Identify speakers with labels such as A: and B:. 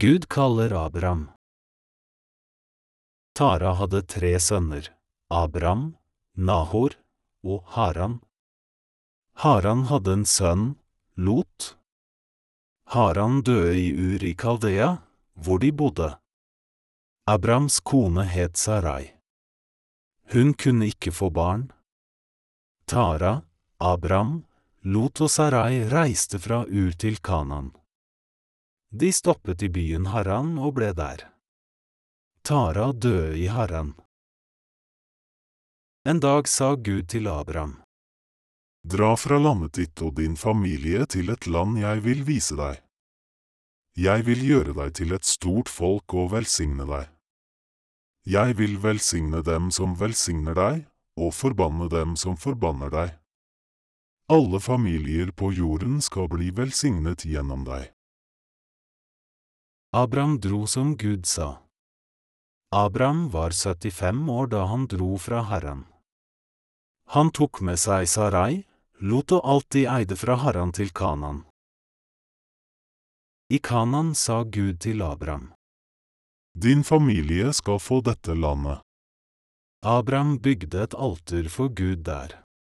A: Gud kaller Abraham. Tara hadde 3 sønner, Abram, Nahor og Haran. Haran hadde en sønn, Lot. Haran døde i Ur i Kaldea, hvor de bodde. Abrams kone het Sarai. Hun kunne ikke få barn. Tara, Abram, Lot og Sarai reiste fra Ur til Kanaan. De stoppet i byen Haran og ble der. Tara døde i Haran. En dag sa Gud til Abram:
B: Dra fra landet ditt og din familie til et land jeg vil vise deg. Jeg vil gjøre deg til et stort folk og velsigne deg. Jeg vil velsigne dem som velsigner deg, og forbanne dem som forbanner deg. Alle familier på jorden skal bli velsignet gjennom deg.
A: Abram dro som Gud sa. Abram var 75 år da han dro fra Haran. Han tok med seg Sarai, Lot og alt de eide fra Haran til Kanaan. I Kanaan sa Gud til Abram:
B: Din familie skal få dette landet.
A: Abram bygde et alter for Gud der.